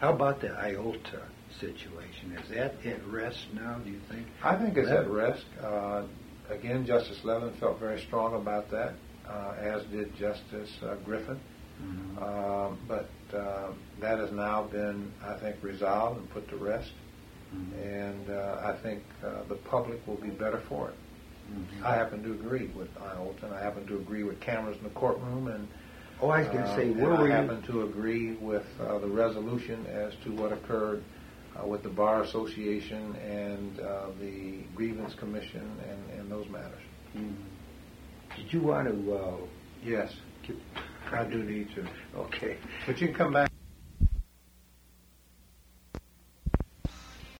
How about the IOLTA situation? Is that at rest now, do you think? I think it's at rest. Again, Justice Levin felt very strong about that, as did Justice Griffin. Mm-hmm. But that has now been, I think, resolved and put to rest. Mm-hmm. And I think the public will be better for it. Mm-hmm. I happen to agree with IOLTA, and I happen to agree with cameras in the courtroom, and I was going to say, where I were you? happen to agree with the resolution as to what occurred with the Bar Association and the Grievance Commission and those matters. Mm-hmm. Did you want to? Yes, I do need to. Okay. But you can come back.